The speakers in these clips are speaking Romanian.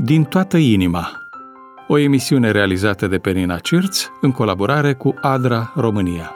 Din toată inima. O emisiune realizată de Penina Cirț în colaborare cu ADRA România.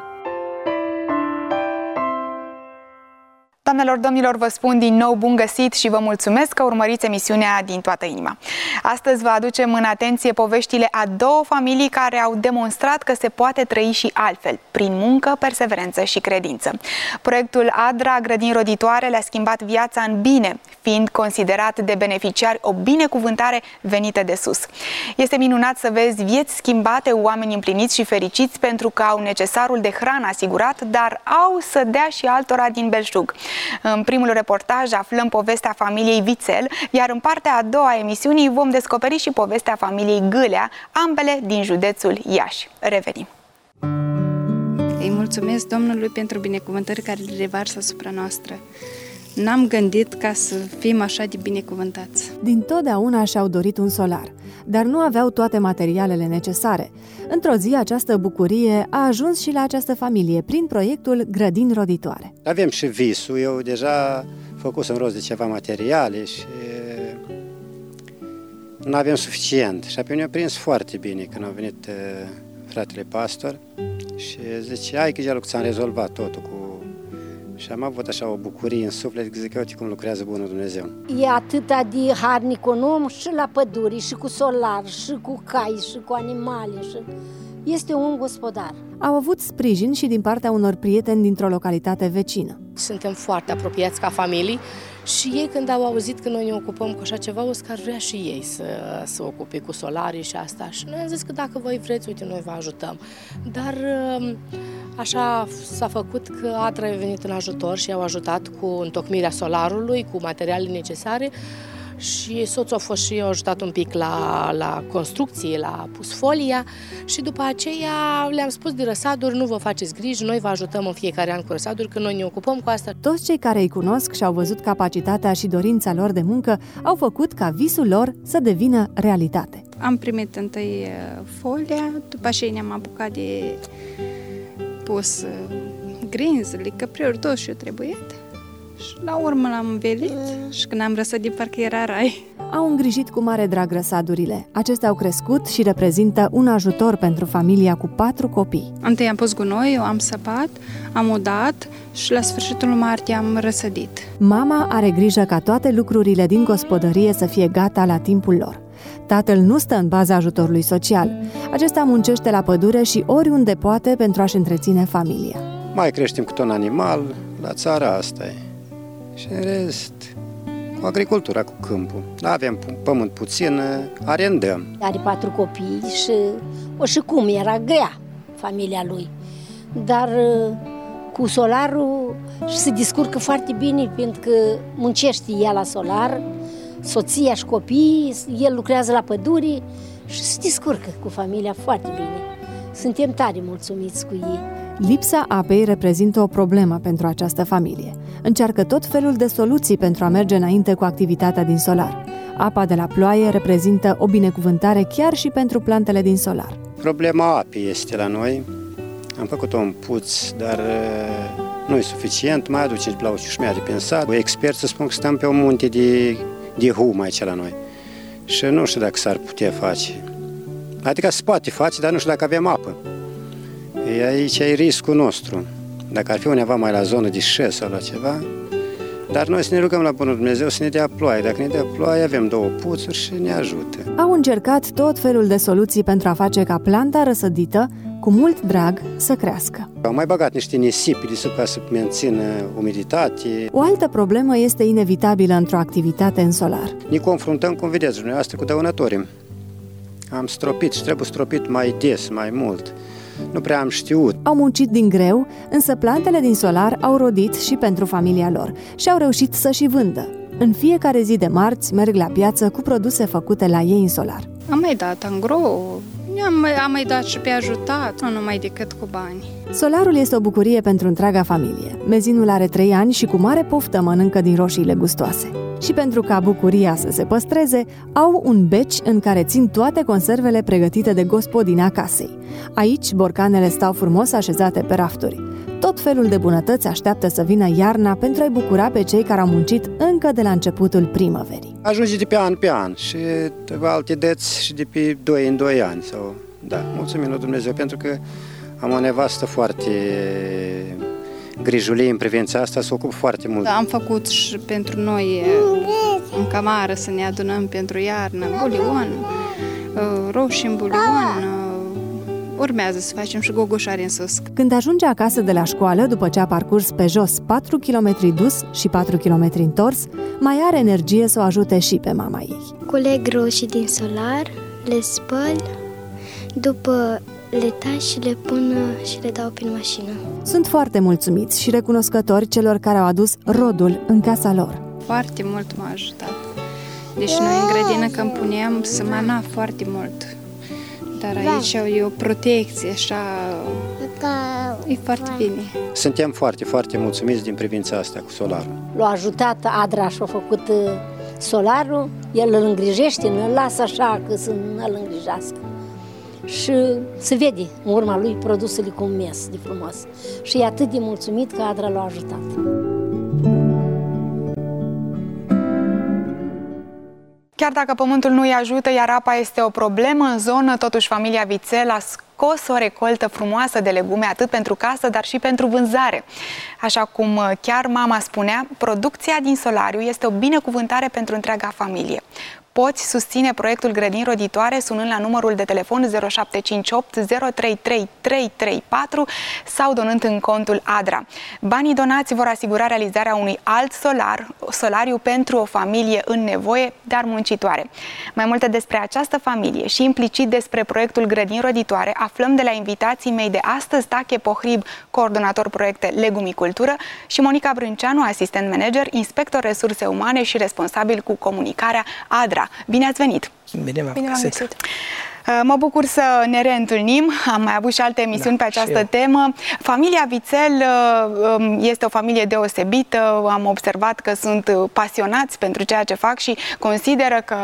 Doamnelor, domnilor, vă spun din nou bun găsit și vă mulțumesc că urmăriți emisiunea Din toată inima. Astăzi vă aducem în atenție poveștile a două familii care au demonstrat că se poate trăi și altfel, prin muncă, perseverență și credință. Proiectul ADRA Grădini Roditoare le-a schimbat viața în bine, fiind considerat de beneficiari o binecuvântare venită de sus. Este minunat să vezi vieți schimbate, oameni împliniți și fericiți pentru că au necesarul de hrană asigurat, dar au să dea și altora din belșug. În primul reportaj aflăm povestea familiei Vițel, iar în partea a doua a emisiunii vom descoperi și povestea familiei Gâlea, ambele din județul Iași. Revenim! Îi mulțumesc Domnului pentru binecuvântări care le revarsă asupra noastră. N-am gândit ca să fim așa de binecuvântați. Dintotdeauna și-au dorit un solar, dar nu aveau toate materialele necesare. Într-o zi, această bucurie a ajuns și la această familie prin proiectul Grădini Roditoare. Avem și visul, eu deja făcusem rost de ceva materiale și nu avem suficient. Și apoi ne-a prins foarte bine când a venit fratele pastor și zice, hai că deja ți-am rezolvat totul cu... Și am avut așa o bucurie în suflet, zic, uite cum lucrează bunul Dumnezeu. E atâta de harnic un om și la păduri, și cu solar, și cu cai, și cu animale. Și... Este un gospodar. Au avut sprijin și din partea unor prieteni dintr-o localitate vecină. Suntem foarte apropiați ca familii și ei când au auzit că noi ne ocupăm cu așa ceva, o să ar vrea și ei să ocupe cu solarii și asta. Și noi am zis că dacă voi vreți, uite, noi vă ajutăm. Dar așa s-a făcut că ADRA a venit în ajutor și au ajutat cu întocmirea solarului, cu materialele necesare. Și soțul a fost și a ajutat un pic la construcție, la pus folia și după aceea le-am spus de răsaduri, nu vă faceți griji, noi vă ajutăm în fiecare an cu răsaduri, că noi ne ocupăm cu asta. Toți cei care îi cunosc și au văzut capacitatea și dorința lor de muncă au făcut ca visul lor să devină realitate. Am primit întâi folia, după aceea ne-am apucat de pus grinzele, căpriuri, tot ce trebuie. Și la urmă l-am învelit și când am răsădit parcă era rai. Au îngrijit cu mare drag răsadurile. Acestea au crescut și reprezintă un ajutor pentru familia cu 4 copii. Întâi am pus gunoi, eu am săpat, am udat și la sfârșitul martie am răsădit. Mama are grijă ca toate lucrurile din gospodărie să fie gata la timpul lor. Tatăl nu stă în baza ajutorului social. Acesta muncește la pădure și oriunde poate pentru a-și întreține familia. Mai creștem câte un animal, la țara asta e. Și în rest, cu agricultura, cu câmpul. Avem pământ puțin, arendăm. Are 4 copii și cum era grea familia lui. Dar cu solarul se descurcă foarte bine pentru că muncește ea la solar, soția și copiii, el lucrează la păduri și se descurcă cu familia foarte bine. Suntem tare mulțumiți cu ei. Lipsa apei reprezintă o problemă pentru această familie. Încearcă tot felul de soluții pentru a merge înainte cu activitatea din solar. Apa de la ploaie reprezintă o binecuvântare chiar și pentru plantele din solar. Problema apei este la noi. Am făcut un puț, dar nu e suficient. Mai aduce la o ciușmeare pe sat. Experți spun că stăm pe un munte de hum aici la noi. Și nu știu dacă s-ar putea face. Adică se poate face, dar nu știu dacă avem apă. Aici e riscul nostru. Dacă ar fi undeva mai la zonă de șes sau la ceva, dar noi să ne rugăm la bunul Dumnezeu să ne dea ploaie. Dacă ne dea ploaie, avem 2 puțuri și ne ajută. Au încercat tot felul de soluții pentru a face ca planta răsădită, cu mult drag, să crească. Au mai băgat niște nisipi de sub ca să mențină umiditate. O altă problemă este inevitabilă într-o activitate în solar. Ne confruntăm, cum vedeți dumneavoastră, cu dăunătorii. Am stropit și trebuie stropit mai des, mai mult. Nu prea am știut. Au muncit din greu, însă plantele din solar au rodit și pentru familia lor și au reușit să și vândă. În fiecare zi de marți merg la piață cu produse făcute la ei în solar. Am mai dat angro, am mai dat și pe ajutat, nu numai decât cu bani. Solarul este o bucurie pentru întreaga familie. Mezinul are 3 ani și cu mare poftă mănâncă din roșiile gustoase. Și pentru ca bucuria să se păstreze, au un beci în care țin toate conservele pregătite de gospodina casei. Aici, borcanele stau frumos așezate pe rafturi. Tot felul de bunătăți așteaptă să vină iarna pentru a-i bucura pe cei care au muncit încă de la începutul primăverii. Ajunge de pe an pe an și alte dăți și de pe 2 în 2 ani. Sau, da, mulțumim lui Dumnezeu pentru că am o nevastă foarte grijulie în privința asta, se ocupă foarte mult. Am făcut și pentru noi în camară să ne adunăm pentru iarnă, bulion, roșii în bulion, urmează să facem și gogoșari în sus. Când ajunge acasă de la școală, după ce a parcurs pe jos 4 km dus și 4 km întors, mai are energie să o ajute și pe mama ei. Culeg roșii din solar, le spăl, după le tai și le pun și le dau prin mașină. Sunt foarte mulțumiți și recunoscători celor care au adus rodul în casa lor. Foarte mult m-a ajutat. Deci noi în grădină când puneam sămana foarte mult. Dar aici e o protecție, așa, e foarte bine. Suntem foarte, foarte mulțumiți din privința asta cu solarul. L-a ajutat Adra și a făcut solarul, el îl îngrijește, nu îl lasă așa că să nu îl îngrijească. Și se vede în urma lui produsele cum ies de frumos. Și e atât de mulțumit că Adra l-a ajutat. Chiar dacă pământul nu îi ajută, iar apa este o problemă în zonă, totuși familia Vițel a scos o recoltă frumoasă de legume atât pentru casă, dar și pentru vânzare. Așa cum chiar mama spunea, producția din solariu este o binecuvântare pentru întreaga familie. Poți susține proiectul Grădini Roditoare sunând la numărul de telefon 0758 033 334 sau donând în contul Adra. Banii donați vor asigura realizarea unui alt solariu pentru o familie în nevoie, dar muncitoare. Mai multe despre această familie și implicit despre proiectul Grădini Roditoare aflăm de la invitații mei de astăzi, Tache Pohrib, coordonator proiecte Legumicultură, și Monica Brânceanu, asistent manager, inspector resurse umane și responsabil cu comunicarea Adra. Bine ați venit! Bine v-am găsit! Mă bucur să ne reîntâlnim, am mai avut și alte emisiuni pe această temă. Familia Vițel este o familie deosebită, am observat că sunt pasionați pentru ceea ce fac și consideră că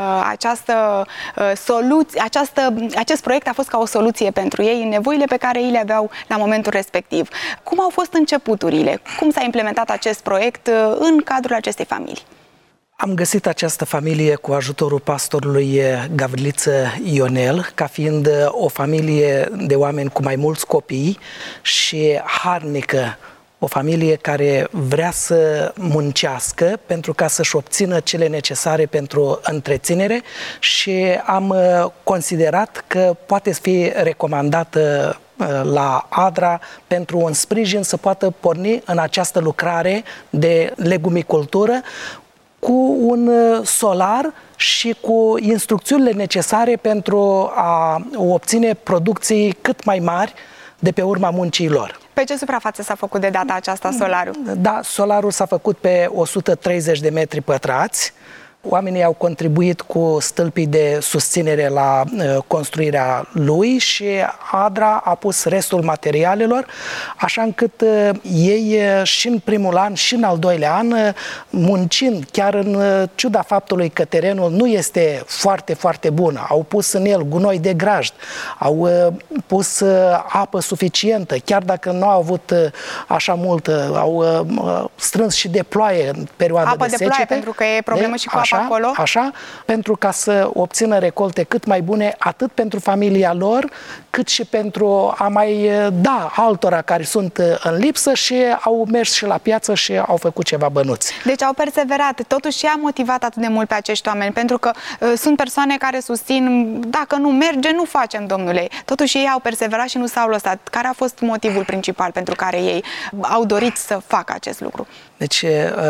acest proiect a fost ca o soluție pentru ei în nevoile pe care ei le aveau la momentul respectiv. Cum au fost începuturile? Cum s-a implementat acest proiect în cadrul acestei familii? Am găsit această familie cu ajutorul pastorului Gavriliță Ionel, ca fiind o familie de oameni cu mai mulți copii și harnică, o familie care vrea să muncească pentru ca să-și obțină cele necesare pentru întreținere și am considerat că poate fi recomandată la Adra pentru un sprijin să poată porni în această lucrare de legumicultură cu un solar și cu instrucțiunile necesare pentru a obține producții cât mai mari de pe urma muncii lor. Pe ce suprafață s-a făcut de data aceasta solarul? Da, solarul s-a făcut pe 130 de metri pătrați. Oamenii au contribuit cu stâlpii de susținere la construirea lui și Adra a pus restul materialelor, așa încât ei și în primul an și în al doilea an, muncind, chiar în ciuda faptului că terenul nu este foarte, foarte bun, au pus în el gunoi de grajd, au pus apă suficientă, chiar dacă nu au avut așa multă, au strâns și de ploaie în perioada de secete. Apă de ploaie, pentru că e problemă și cu apa acolo. Așa, pentru ca să obțină recolte cât mai bune, atât pentru familia lor, cât și pentru a mai da altora care sunt în lipsă și au mers și la piață și au făcut ceva bănuți. Deci au perseverat. Totuși ce a motivat atât de mult pe acești oameni? Pentru că sunt persoane care susțin, dacă nu merge, nu facem, domnule. Totuși ei au perseverat și nu s-au lăsat. Care a fost motivul principal pentru care ei au dorit să facă acest lucru? Deci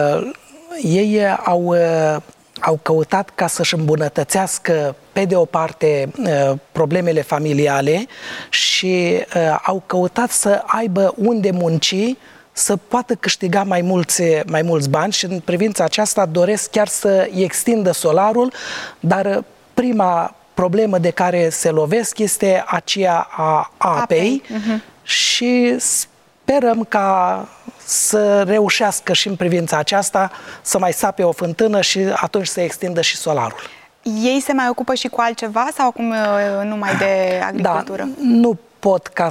ei au căutat ca să-și îmbunătățească pe de o parte problemele familiale și au căutat să aibă unde munci, să poată câștiga mai mulți bani și în privința aceasta doresc chiar să extindă solarul, dar prima problemă de care se lovesc este aceea a apei. Și sperăm ca să reușească și în privința aceasta să mai sape o fântână și atunci să extindă și solarul. Ei se mai ocupă și cu altceva sau acum numai de agricultură? Da, nu pot ca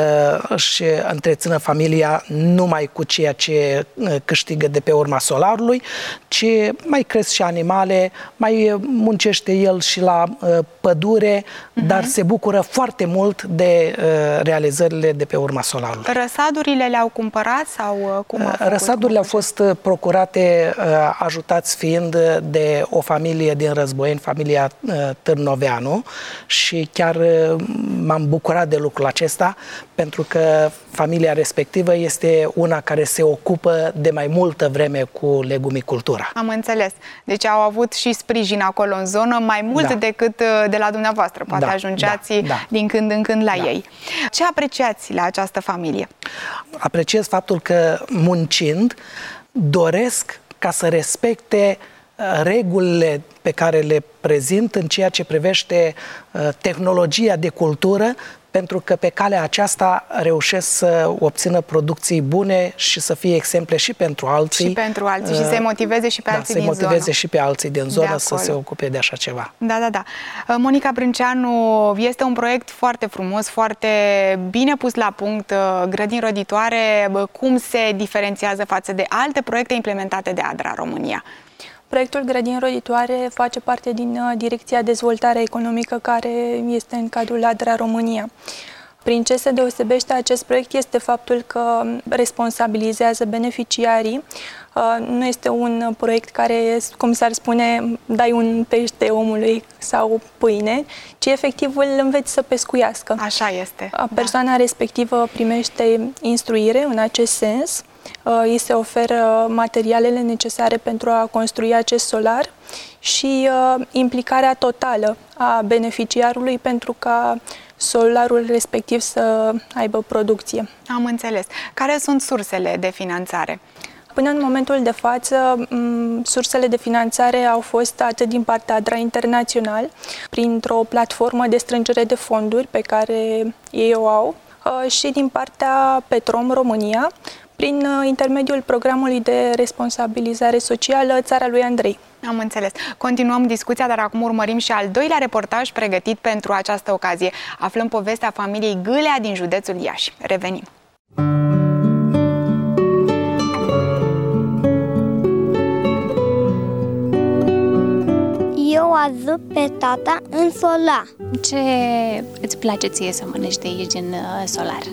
să-și întrețină familia numai cu ceea ce câștigă de pe urma solarului, ci mai cresc și animale, mai muncește el și la pădure, dar se bucură foarte mult de realizările de pe urma solarului. Răsadurile le-au cumpărat sau cum? Răsadurile au fost procurate, ajutați fiind de o familie din Războieni, familia Târnoveanu, și chiar m-am bucurat de lucrul acesta, pentru că familia respectivă este una care se ocupă de mai multă vreme cu legumicultura. Am înțeles. Deci au avut și sprijin acolo în zonă, mai mult decât de la dumneavoastră. Poate ajungeați din când în când la ei. Ce apreciați la această familie? Apreciez faptul că, muncind, doresc ca să respecte regulile pe care le prezint în ceea ce privește tehnologia de cultură, pentru că pe calea aceasta reușesc să obțină producții bune și să fie exemple și pentru alții. Și pentru alții, și să-i motiveze și pe alții din zonă. Să-i motiveze și pe alții din zonă să se ocupe de așa ceva. Da. Monica Brânceanu, este un proiect foarte frumos, foarte bine pus la punct, grădini roditoare. Cum se diferențiază față de alte proiecte implementate de ADRA România? Proiectul Grădini Roditoare face parte din Direcția Dezvoltare Economică, care este în cadrul ADRA România. Prin ce se deosebește acest proiect este faptul că responsabilizează beneficiarii. Nu este un proiect care, cum s-ar spune, dai un pește omului sau pâine, ci efectiv îl înveți să pescuiască. Așa este. Persoana respectivă primește instruire în acest sens. Îi se oferă materialele necesare pentru a construi acest solar și implicarea totală a beneficiarului pentru ca solarul respectiv să aibă producție. Am înțeles. Care sunt sursele de finanțare? Până în momentul de față, sursele de finanțare au fost atât din partea ADRA Internațional, printr-o platformă de strângere de fonduri pe care ei o au, și din partea Petrom România, prin intermediul programului de responsabilizare socială Țara lui Andrei. Am înțeles. Continuăm discuția, dar acum urmărim și al doilea reportaj pregătit pentru această ocazie. Aflăm povestea familiei Gâlea din județul Iași. Revenim. Eu ajut pe tata în solar. Ce îți place ție să mănânci de aici în solar?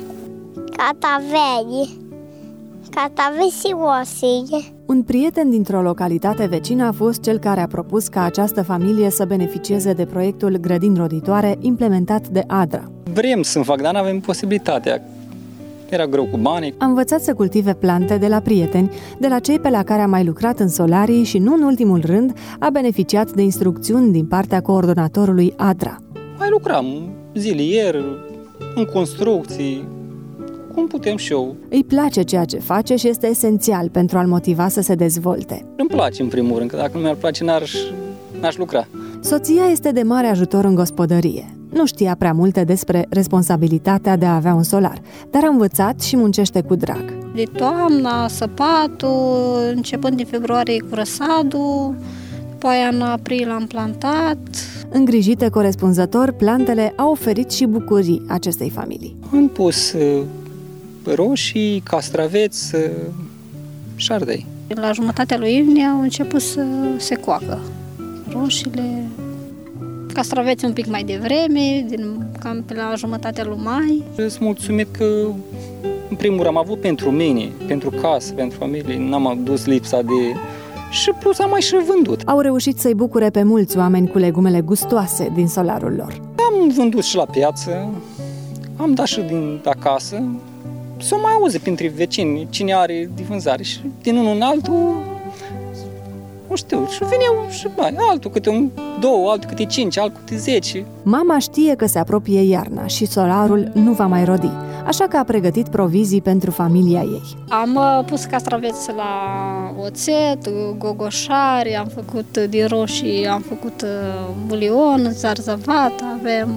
Cataveți și osie. Un prieten dintr-o localitate vecină a fost cel care a propus ca această familie să beneficieze de proiectul Grădini Roditoare implementat de ADRA. Vrem să-mi fac, dar n-avem posibilitatea. Era greu cu banii. A învățat să cultive plante de la prieteni, de la cei pe la care a mai lucrat în solarii și, nu în ultimul rând, a beneficiat de instrucțiuni din partea coordonatorului ADRA. Mai lucram zilier, în construcții, cum putem și eu. Îi place ceea ce face și este esențial pentru a-l motiva să se dezvolte. Îmi place, în primul rând, că dacă nu mi-ar place, n-aș lucra. Soția este de mare ajutor în gospodărie. Nu știa prea multe despre responsabilitatea de a avea un solar, dar a învățat și muncește cu drag. De toamna, săpatul, începând din februarie cu răsadul, după aia în aprilie am plantat. Îngrijite corespunzător, plantele au oferit și bucurii acestei familii. Am pus roșii, castraveți și ardei. La jumătatea lui iunie au început să se coacă roșiile, castraveți un pic mai devreme, cam pe la jumătatea lui mai. Sunt mulțumit că, în primul rând, am avut pentru mine, pentru casă, pentru familie, n-am adus lipsa de... Și plus am mai și vândut. Au reușit să-i bucure pe mulți oameni cu legumele gustoase din solarul lor. Am vândut și la piață, am dat și din acasă. S-o mai auzi printre vecini cine are de vânzare și din unul în altul, nu știu, și veneau și mai, altul câte 2, altul câte 5, altul câte 10. Mama știe că se apropie iarna și solarul nu va mai rodi, așa că a pregătit provizii pentru familia ei. Am pus castraveți la oțet, gogoșari, am făcut din roșii, am făcut bulion, zarzavat, avem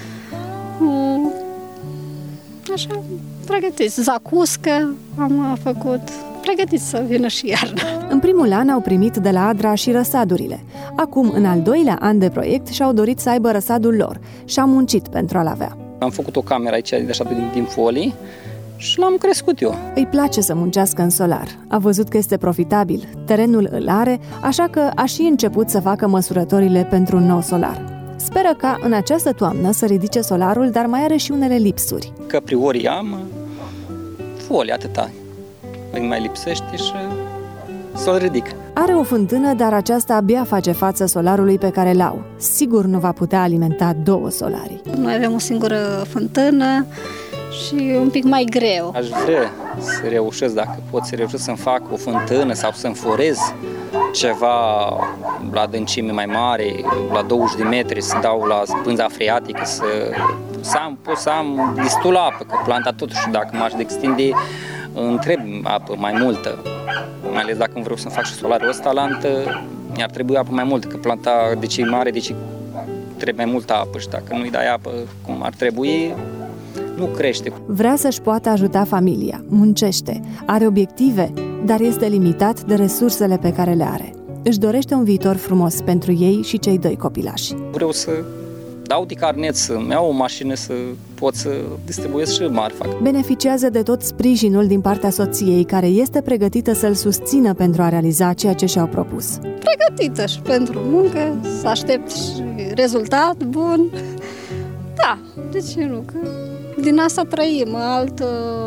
așa, pregătiți, zacuscă am făcut, pregătiți să vină și iarna. În primul an au primit de la ADRA și răsadurile. Acum, în al doilea an de proiect, și-au dorit să aibă răsadul lor și au muncit pentru a-l avea. Am făcut o cameră aici din folii și l-am crescut eu. Îi place să muncească în solar. A văzut că este profitabil, terenul îl are, așa că a și început să facă măsurătorile pentru un nou solar. Speră ca în această toamnă să ridice solarul, dar mai are și unele lipsuri. Că priori am folii, atâta. Îmi mai lipsește și să-l ridic. Are o fântână, dar aceasta abia face față solarului pe care l-au. Sigur nu va putea alimenta 2 solarii. Noi avem o singură fântână și un pic mai greu. Aș vrea să reușesc, dacă pot să reușesc să-mi fac o fântână sau să înforez ceva la adâncime mai mare, la 20 de metri, să dau la pânza freatică, pot să am destul apă, că planta totuși, dacă m-aș extinde, îmi trebuie apă mai multă. Mai ales dacă vreau să fac și solarul ăsta, mi-ar trebui apă mai multă, că planta de ce e mare, de ce trebuie mai multă apă și dacă nu-i dai apă cum ar trebui, nu crește. Vrea să-și poată ajuta familia, muncește, are obiective, dar este limitat de resursele pe care le are. Își dorește un viitor frumos pentru ei și cei 2 copilași. Vreau să dau de carnet, să-mi iau o mașină, să pot să distribuiesc și marfa. Beneficiază de tot sprijinul din partea soției, care este pregătită să-l susțină pentru a realiza ceea ce și-au propus. Pregătită și pentru muncă, să aștept și rezultat bun. Da, de ce nu? Că din asta trăim, alt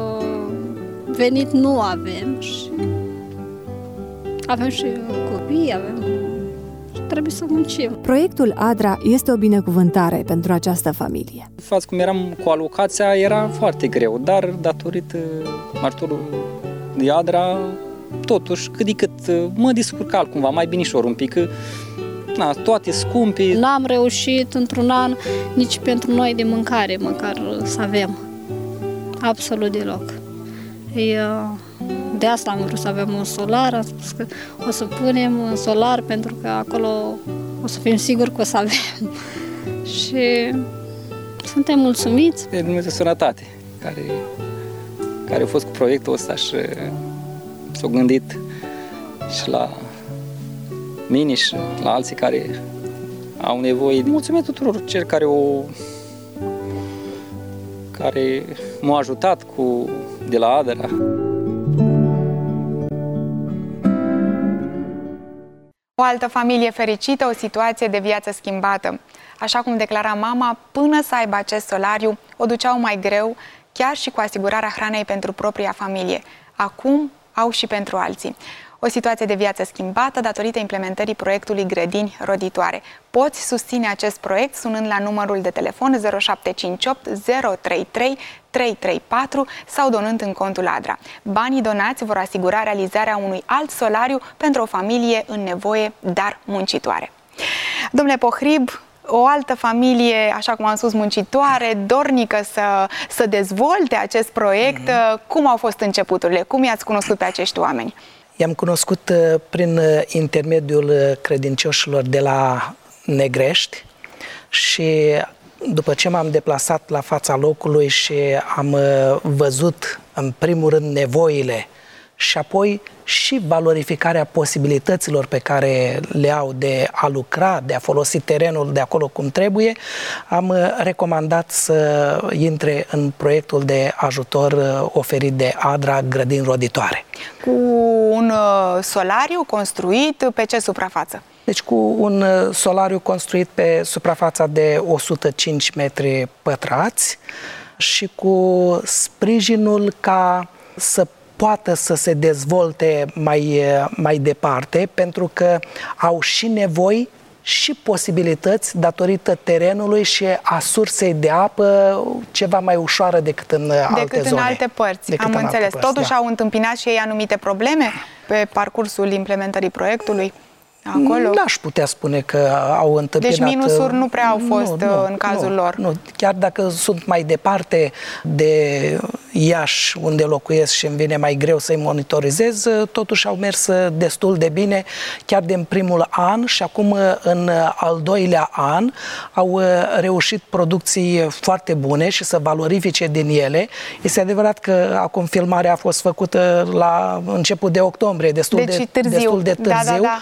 venit nu avem și avem și copii, trebuie să muncim. Proiectul ADRA este o binecuvântare pentru această familie. Față cum eram cu alocația, era foarte greu, dar datorită ajutorului de ADRA, totuși, cât de cât mă descurcal cumva, mai binișor un pic, toate scumpe. N-am reușit într-un an nici pentru noi de mâncare, măcar să avem. Absolut deloc. De asta am vrut să avem un solar, am spus că o să punem un solar pentru că acolo o să fim siguri că o să avem. Și suntem mulțumiți. De Dumnezeu Sănătate, care a fost cu proiectul ăsta și s-a gândit și la mine și la alții care au nevoie. Mulțumesc tuturor celor care m-au ajutat de la ADRA. O altă familie fericită, o situație de viață schimbată. Așa cum declara mama, până să aibă acest solariu, o duceau mai greu, chiar și cu asigurarea hranei pentru propria familie. Acum au și pentru alții. O situație de viață schimbată datorită implementării proiectului Grădini Roditoare. Poți susține acest proiect sunând la numărul de telefon 0758 033 334 sau donând în contul ADRA. Banii donați vor asigura realizarea unui alt solariu pentru o familie în nevoie, dar muncitoare. Domnule Pohrib, o altă familie, așa cum am spus, muncitoare, dornică să dezvolte acest proiect. Cum au fost începuturile? Cum i-ați cunoscut pe acești oameni? I-am cunoscut prin intermediul credincioșilor de la Negrești și după ce m-am deplasat la fața locului și am văzut în primul rând nevoile și apoi și valorificarea posibilităților pe care le au de a lucra, de a folosi terenul de acolo cum trebuie, am recomandat să intre în proiectul de ajutor oferit de ADRA Grădini Roditoare. Cu un solariu construit pe ce suprafață? Deci cu un solariu construit pe suprafața de 105 metri pătrați și cu sprijinul ca să poată să se dezvolte mai departe, pentru că au și nevoi și posibilități datorită terenului și a sursei de apă ceva mai ușoară decât în alte zone. În alte părți, am înțeles. Totuși au întâmpinat și ei anumite probleme pe parcursul implementării proiectului? Acolo? N-aș putea spune că au întâmpinat... Deci minusuri nu prea au fost în cazul lor? Nu, chiar dacă sunt mai departe de Iași, unde locuiesc și îmi vine mai greu să-i monitorizez, totuși au mers destul de bine, chiar din primul an și acum în al doilea an au reușit producții foarte bune și să valorifice din ele. Este adevărat că acum filmarea a fost făcută la început de octombrie, destul de târziu, dar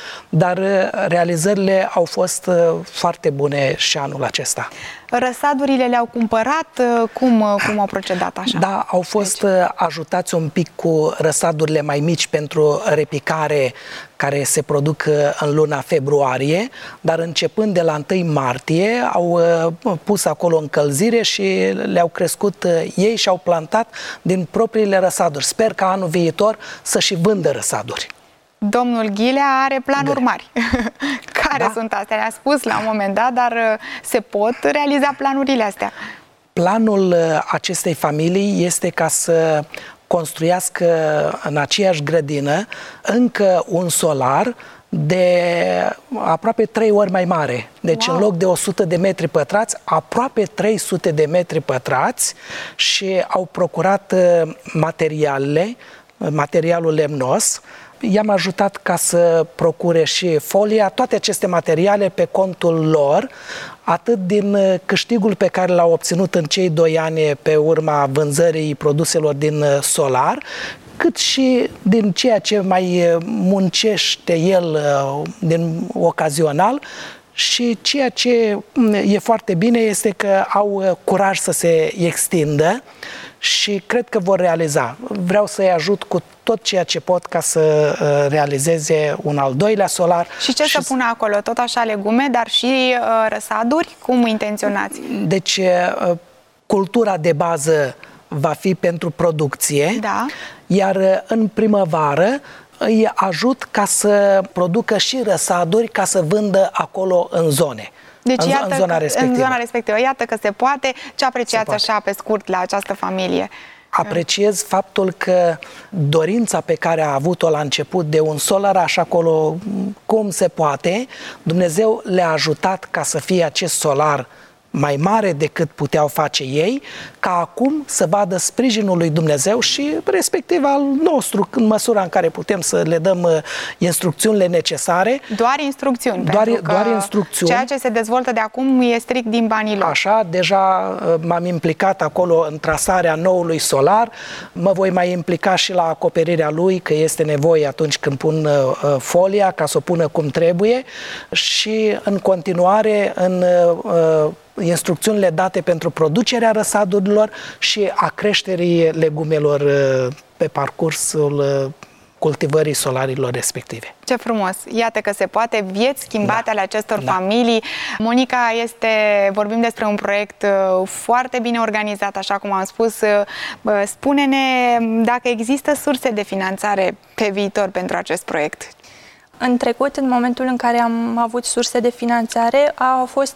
dar realizările au fost foarte bune și anul acesta. Răsadurile le-au cumpărat? Cum au procedat așa? Da, au fost ajutați un pic cu răsadurile mai mici pentru repicare care se produc în luna februarie, dar începând de la 1 martie au pus acolo încălzire și le-au crescut ei și au plantat din propriile răsaduri. Sper că anul viitor să și vândă răsaduri. Domnul Ghilea are planuri mari. Care sunt astea? Le-a spus la un moment dat, dar se pot realiza planurile astea? Planul acestei familii este ca să construiască în aceeași grădină încă un solar de aproape 3 ori mai mare. Deci în loc de 100 de metri pătrați, aproape 300 de metri pătrați, și au procurat materialul lemnos. I-am ajutat ca să procure și folia, toate aceste materiale pe contul lor, atât din câștigul pe care l-au obținut în cei 2 ani pe urma vânzării produselor din solar, cât și din ceea ce mai muncește el din ocazional. Și ceea ce e foarte bine este că au curaj să se extindă și cred că vor realiza. Vreau să-i ajut cu tot ceea ce pot ca să realizeze un al 2-lea solar. Și ce să pună acolo? Tot așa legume, dar și răsaduri? Cum intenționați? Deci, cultura de bază va fi pentru producție, iar în primăvară îi ajut ca să producă și răsaduri ca să vândă acolo în zone. Deci în zona respectivă. Iată că se poate. Ce apreciați așa pe scurt la această familie? Apreciez faptul că dorința pe care a avut-o la început de un solaraș acolo, cum se poate, Dumnezeu le-a ajutat ca să fie acest solar mai mare decât puteau face ei, ca acum să vadă sprijinul lui Dumnezeu și respectiv al nostru, în măsura în care putem să le dăm instrucțiunile necesare. Doar instrucțiuni. Doar instrucțiuni. Ceea ce se dezvoltă de acum e strict din banii lor. Așa, deja m-am implicat acolo în trasarea noului solar, mă voi mai implica și la acoperirea lui, că este nevoie atunci când pun folia, ca să o pună cum trebuie, și în continuare în instrucțiunile date pentru producerea răsadurilor și a creșterii legumelor pe parcursul cultivării solarilor respective. Ce frumos! Iată că se poate, vieți schimbate ale acestor familii. Monica, vorbim despre un proiect foarte bine organizat, așa cum am spus. Spune-ne dacă există surse de finanțare pe viitor pentru acest proiect. În trecut, în momentul în care am avut surse de finanțare, a fost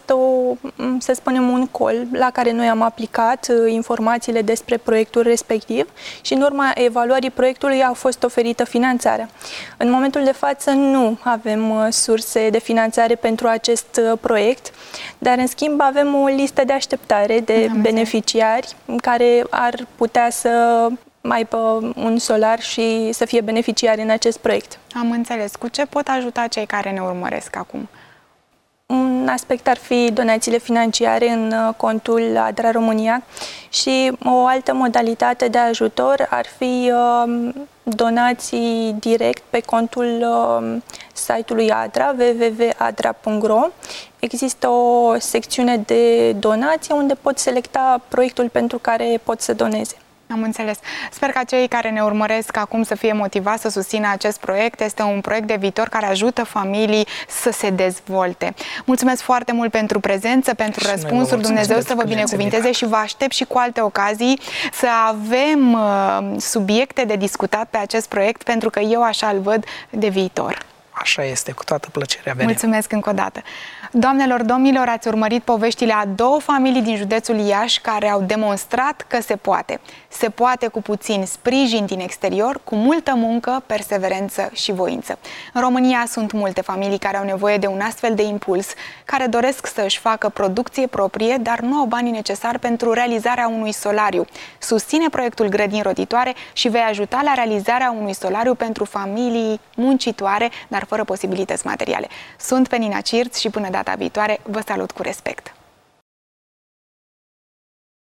să spunem, un call la care noi am aplicat informațiile despre proiectul respectiv și în urma evaluării proiectului a fost oferită finanțarea. În momentul de față nu avem surse de finanțare pentru acest proiect, dar în schimb avem o listă de așteptare de beneficiari care ar putea să aibă un solar și să fie beneficiari în acest proiect. Am înțeles. Cu ce pot ajuta cei care ne urmăresc acum? Un aspect ar fi donațiile financiare în contul ADRA România și o altă modalitate de ajutor ar fi donații direct pe contul site-ului ADRA, www.adra.ro. Există o secțiune de donație unde pot selecta proiectul pentru care pot să doneze. Am înțeles. Sper ca cei care ne urmăresc acum să fie motivați să susțină acest proiect. Este un proiect de viitor care ajută familii să se dezvolte. Mulțumesc foarte mult pentru prezență, pentru răspunsuri. Dumnezeu să vă binecuvinteze și vă aștept și cu alte ocazii să avem subiecte de discutat pe acest proiect, pentru că eu așa îl văd de viitor. Așa este, cu toată plăcerea. Mulțumesc încă o dată. Doamnelor, domnilor, ați urmărit poveștile a 2 familii din județul Iași care au demonstrat că se poate. Se poate cu puțin sprijin din exterior, cu multă muncă, perseverență și voință. În România sunt multe familii care au nevoie de un astfel de impuls, care doresc să își facă producție proprie, dar nu au banii necesari pentru realizarea unui solariu. Susține proiectul Grădini Roditoare și vei ajuta la realizarea unui solariu pentru familii muncitoare, dar fără posibilități materiale. Sunt Penina Cirț și până data viitoare vă salut cu respect.